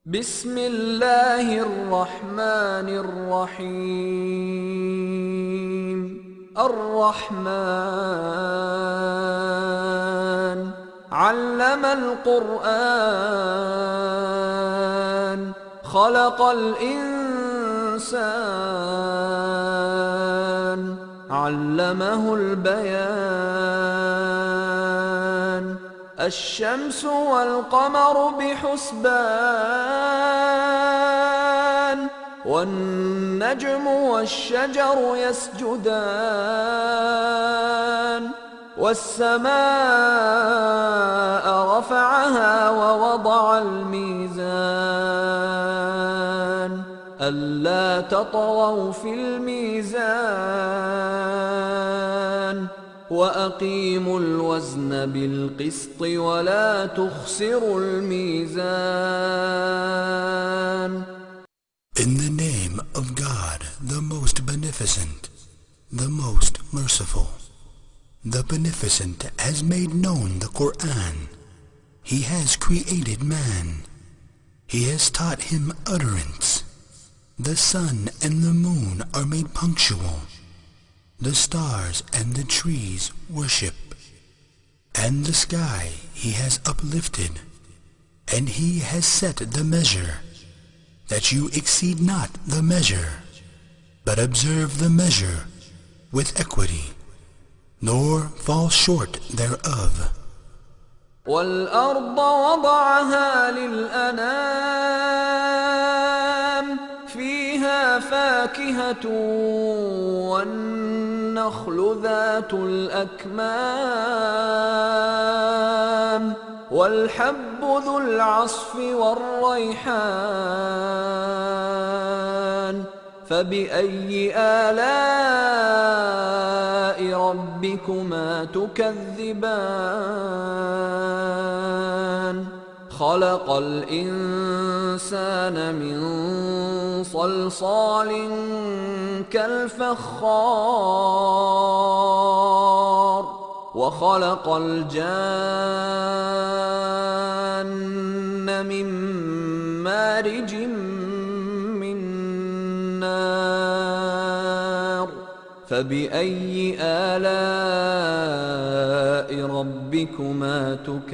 بسم الله الرحمن الرحيم الرحمن علم القرآن خلق الإنسان علمه البيان الشمس والقمر بحسبان والنجم والشجر يسجدان والسماء رفعها ووضع الميزان ألا تطغوا في الميزان وأقيموا الوزن بالقسط ولا تخسروا الميزان. In the name of God, the most beneficent, the most merciful. The Beneficent has made known the Quran. He has created man. He has taught him utterance. The sun and the moon are made punctual. The stars and the trees worship, and the sky he has uplifted, and he has set the measure, that you exceed not the measure, but observe the measure with equity, nor fall short thereof. والأرض وضعها للأنام فيها فاكهة والنخل ذات الأكمام والحب ذو العصف والريحان فبأي آلاء ربكما تكذبان خلق الإنسان من صلصال كالفخار وخلق الجان من مارج من نار فبأي آلاء ربكما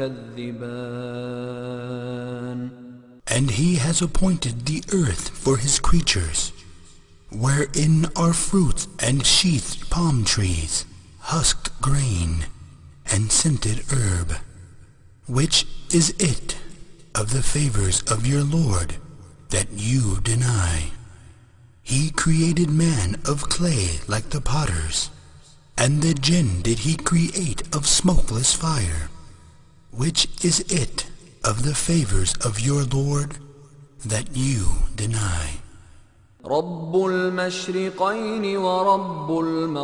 تكذبان. And he has appointed the earth for his creatures, wherein are fruits and sheathed palm trees, husked grain, and scented herb. Which is it of the favors of your Lord that you deny? He created man of clay like the potters, and the jinn did he create of smokeless fire. Which is it of the favors of your Lord that you deny? رب المشرقين ورب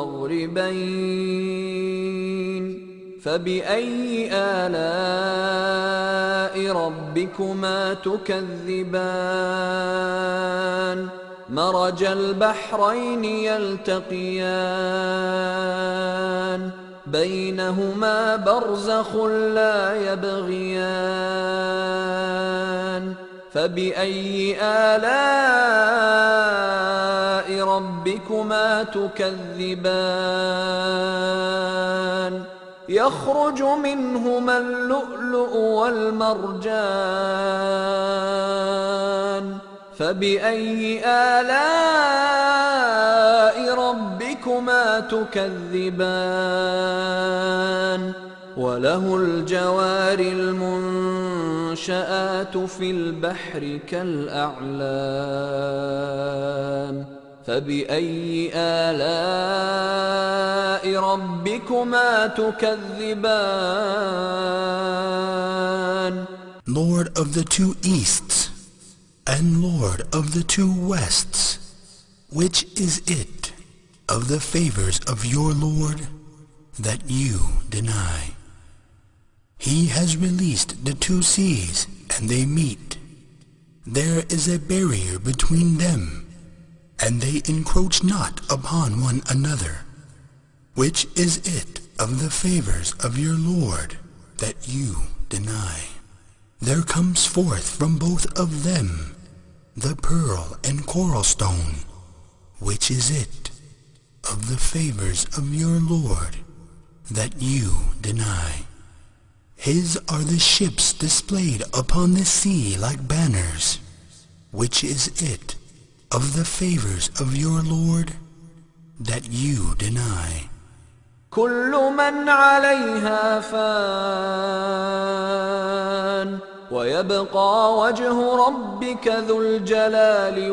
المغربين فبأي آلاء ربكما تكذبان مرج البحرين يلتقيان بينهما برزخ لا يبغيان فبأي آلاء ربكما تكذبان يخرج منهما اللؤلؤ والمرجان فبأي آلاء ربكما تكذبان وله الجوار المنشآت في البحر كالأعلام فبأي آلاء ربكما تكذبان. Lord of the two easts and Lord of the two wests, which is it of the favors of your Lord that you deny? He has released the two seas, and they meet. There is a barrier between them, and they encroach not upon one another. Which is it of the favors of your Lord that you deny? There comes forth from both of them the pearl and coral stone. Which is it of the favors of your Lord that you deny? His are the ships displayed upon the sea like banners. Which is it of the favors of your Lord that you deny? كل من عليها فان ويبقى وجه ربك ذو الجلال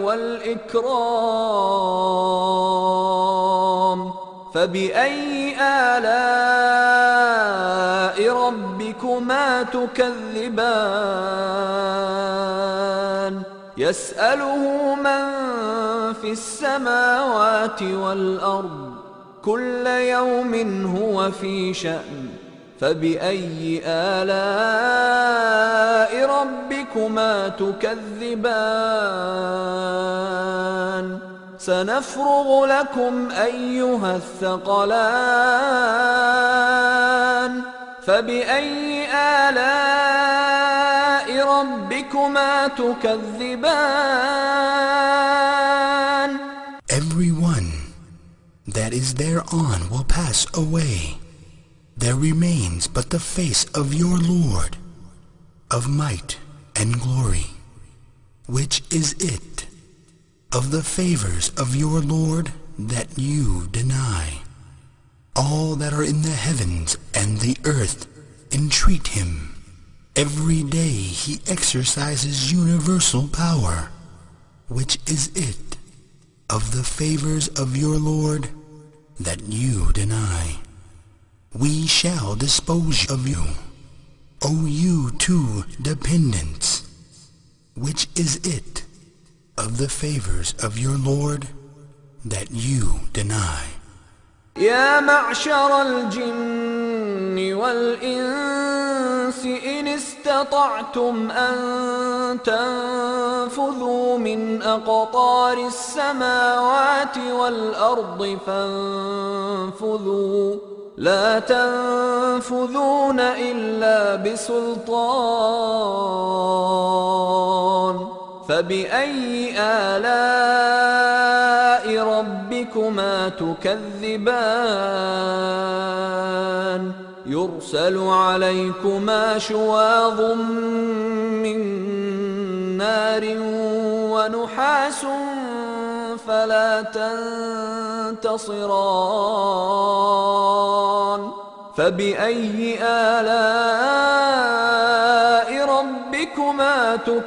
والإكرام فبأي آلاء ربكما تكذبان يسأله من في السماوات والأرض كل يوم هو في شأن فبأي آلاء ربكما تكذبان سنفرغ لكم أيها الثقلان فبأي آلاء ربكما تكذبان. Everyone that is thereon will pass away. There remains but the face of your Lord, of might and glory. Which is it of the favors of your Lord that you deny? All that are in the heavens and the earth entreat him. Every day he exercises universal power. Which is it of the favors of your Lord that you deny? We shall dispose of you, O you two dependents. Which is it of the favors of your Lord that you deny? يا معشر الجن والإنس إن استطعتم أن تنفذوا من أقطار السماوات والأرض فانفذوا لا تنفذون إلا بسلطان فبأي آلاء ربكما تكذبان يرسل عليكما شواظ من نار ونحاس فلا تنتصران فبأي آلاء ربكما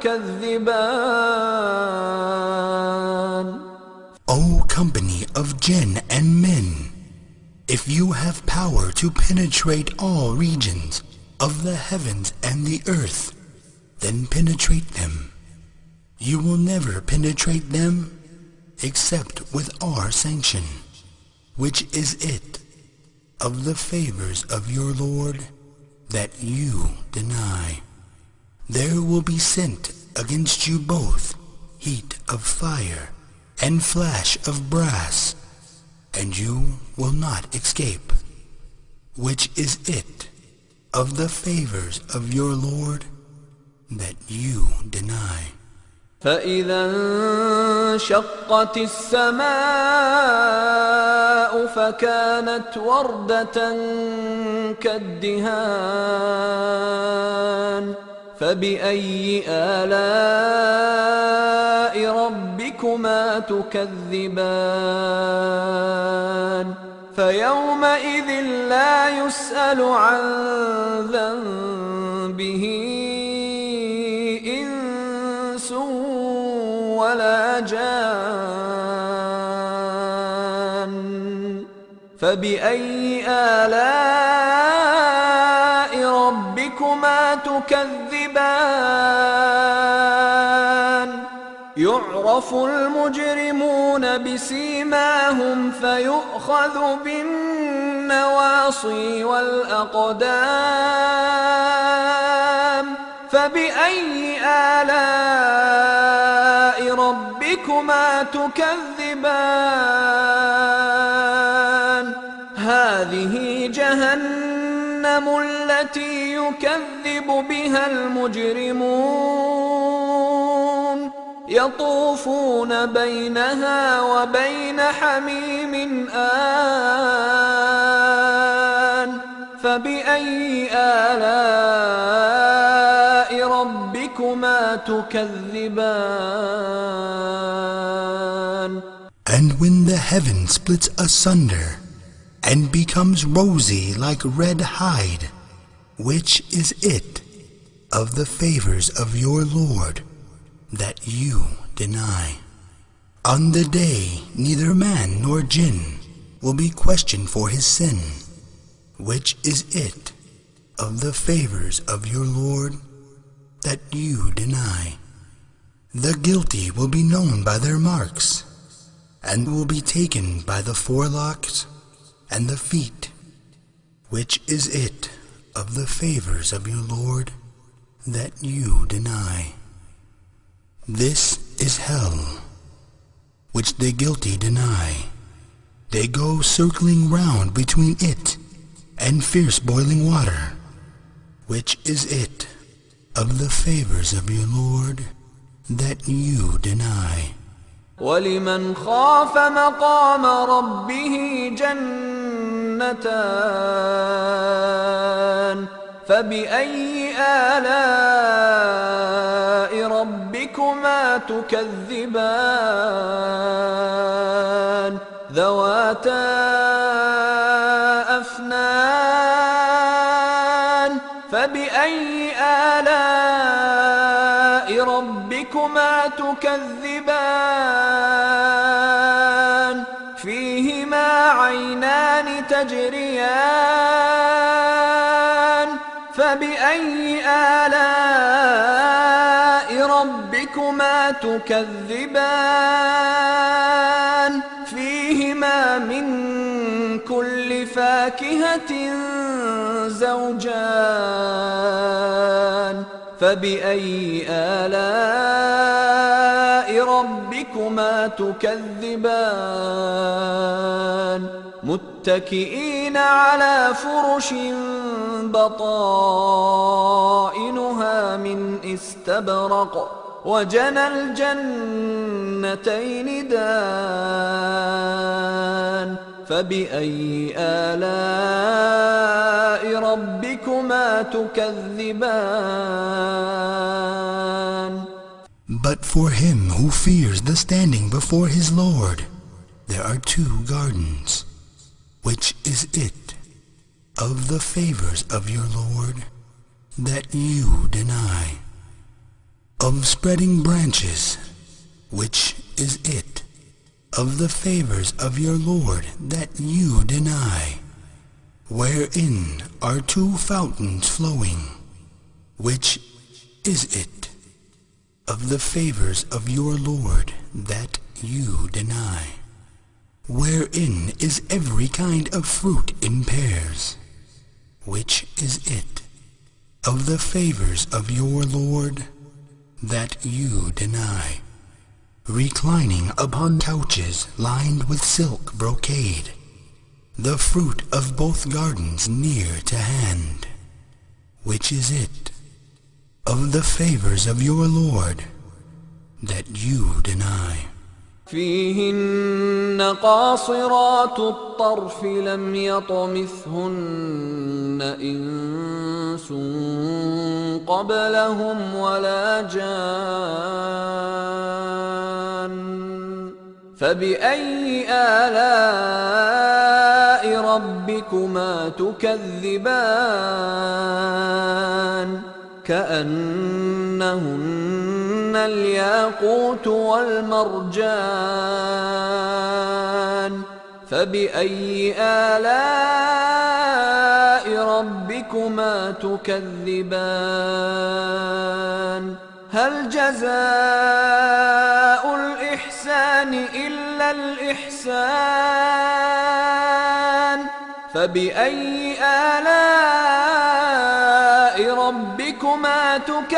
تكذبان. O company of jinn and men, if you have power to penetrate all regions of the heavens and the earth, then penetrate them. You will never penetrate them except with our sanction. Which is it of the favors of your Lord that you deny? There will be sent against you both heat of fire and flash of brass, and you will not escape. Which is it of the favors of your Lord that you deny? فإذا انشقت السماء فكانت وردة كالدهان فبأي آلاء ربكما تكذبان فيومئذ لا يسأل عن ذنبه إنس ولا جان فبأي آلاء ربكما تكذبان يعرف المجرمون بسيماهم فيؤخذ بالنواصي والأقدام فبأي آلاء ربكما تكذبان هذه جهنم التي يكذب بها المجرمون يطوفون بينها وبين حميم آن فبأي آلاء ربكما تكذبان. And when the heaven splits asunder and becomes rosy like red hide, which is it of the favors of your Lord that you deny? On the day neither man nor jinn will be questioned for his sin. Which is it of the favors of your Lord that you deny? The guilty will be known by their marks, and will be taken by the forelocks and the feet. Which is it of the favors of your Lord that you deny? This is hell, which the guilty deny. They go circling round between it and fierce boiling water. Which is it of the favors of your Lord that you deny? وَلِمَنْ خَافَ مَقَامَ رَبِّهِ جَنَّتَانِ فَبِأَيِّ آلَاءِ رَبِّكُمَا تُكَذِّبَانِ ذَوَاتَا أَفْنَانٍ فَبِأَيِّ آلَاءِ رَبِّكُمَا تُكَذِّبَانِ فِيهِمَا عَيْنَانِ تَجْرِيَانِ فَبِأَيِّ آلَاءِ رَبِّكُمَا تُكَذِّبَانِ فِيهِمَا مِن كُلِّ فَاكِهَةٍ زَوْجَانِ فَبِأَيِّ آلَاءِ رَبِّكُمَا تُكَذِّبَانِ مُتَّكِئِينَ عَلَى فُرُشٍ بَطَائِنُهَا مِنْ إِسْتَبْرَقٍ وَجَنَى الْجَنَّتَيْنِ دَانٍ فَبِأَيِّ آلَاءِ رَبِّكُمَا تُكَذِّبَانِ. But for him who fears the standing before his Lord, there are two gardens. Which is it of the favors of your Lord that you deny? Of spreading branches, which is it of the favors of your Lord that you deny? Wherein are two fountains flowing, which is it of the favors of your Lord that you deny? Wherein is every kind of fruit in pairs, which is it of the favors of your Lord that you deny? Reclining upon couches lined with silk brocade, the fruit of both gardens near to hand. Which is it of the favors of your Lord that you deny? فِيهِنَّ قَاصِرَاتُ الطَّرْفِ لَمْ يَطْمِثْهُنَّ إِنسٌ قَبْلَهُمْ وَلَا جَانٌّ فَبِأَيِّ آلَاءِ رَبِّكُمَا تُكَذِّبَانِ كَأَنَّهُنَّ الْيَاقُوتُ وَالْمَرْجَانُ فَبِأَيِّ آلَاءِ رَبِّكُمَا تُكَذِّبَانِ هَلْ جَزَاءُ الْإِحْسَانِ إِلَّا الْإِحْسَانُ فَبِأَيِّ آلَاءِ رَبِّكُمَا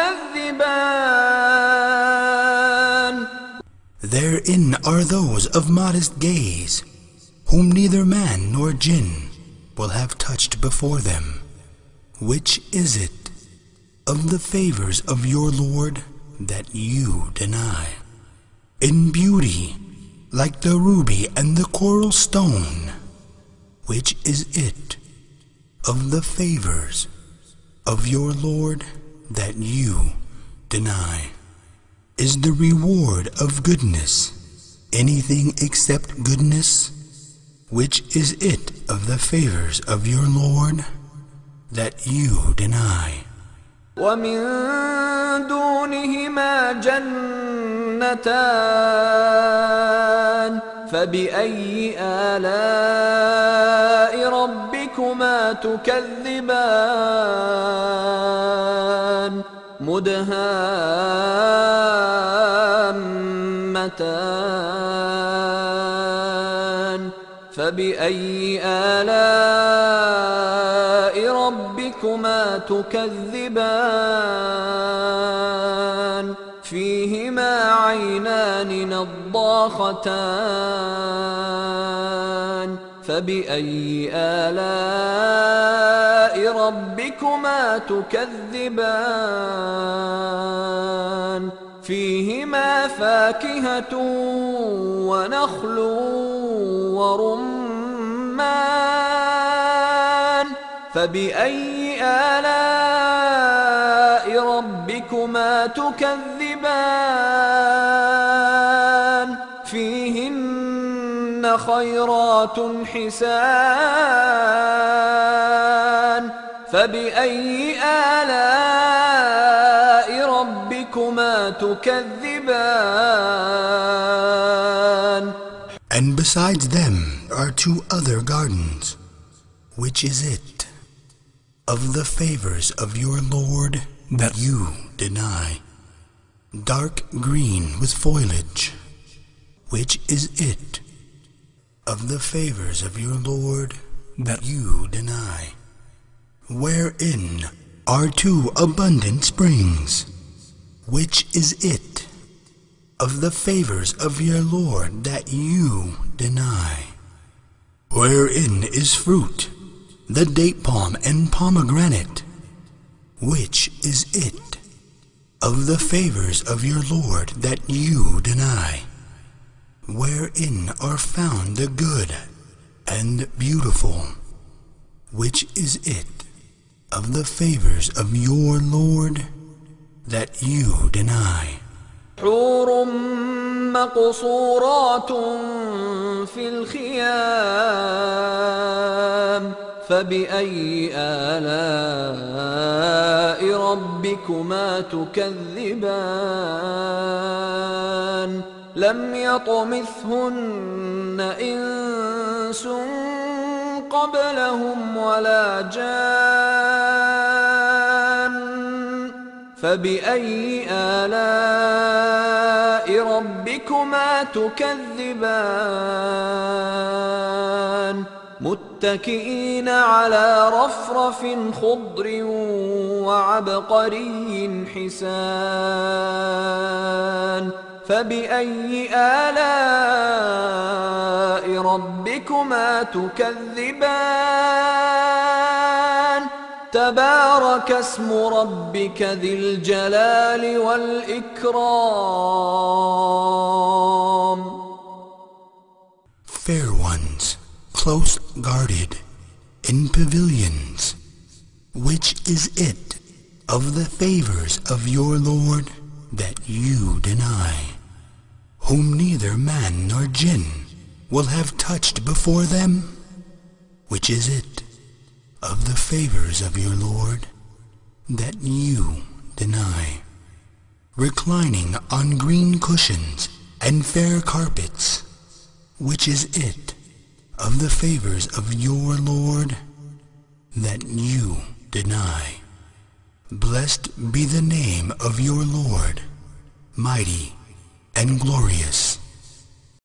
تُكَذِّبَانِ. Therein are those of modest gaze, whom neither man nor jinn will have touched before them, Which is it of the favors of your Lord that you deny? In beauty, like the ruby and the coral stone, which is it of the favors of your Lord that you deny? Is the reward of goodness anything except goodness? Which is it of the favors of your Lord that you deny? ومن دونهما جنتان فبأي آلاء ربكما تكذبان مدهامتان فبأي آلاء ربكما تكذبان فيهما عينان نضاختان فبأي آلاء ربكما تكذبان فيهما فاكهة ونخل ورمان فبأي آلاء ربكما تكذبان فيهن خيرات حسان فبأي آلاء ربكما تكذبان. And besides them are two other gardens. Which is it of the favors of your Lord that you deny? Dark green with foliage. Which is it of the favors of your Lord that you deny? Wherein are two abundant springs. Which is it of the favors of your Lord that you deny? Wherein is fruit, the date palm and pomegranate. Which is it of the favors of your Lord that you deny? Wherein are found the good and beautiful. Which is it of the favors of your Lord that you deny? حور مقصورات في الخيام فبأي آلاء ربكما تكذبان لم يطمثهن إنس قبلهم ولا جان فبأي آلاء ربكما تكذبان متكئين على رفرف خضر وعبقري حسان فبأي آلاء ربكما تكذبان تبارك اسم ربك ذي الجلال والإكرام. Fair ones, close guarded, in pavilions, which is it of the favors of your Lord that you deny, whom neither man nor jinn will have touched before them? Which is it of the favors of your Lord that you deny, reclining on green cushions and fair carpets? Which is it of the favors of your Lord that you deny? Blessed be the name of your Lord, mighty and glorious.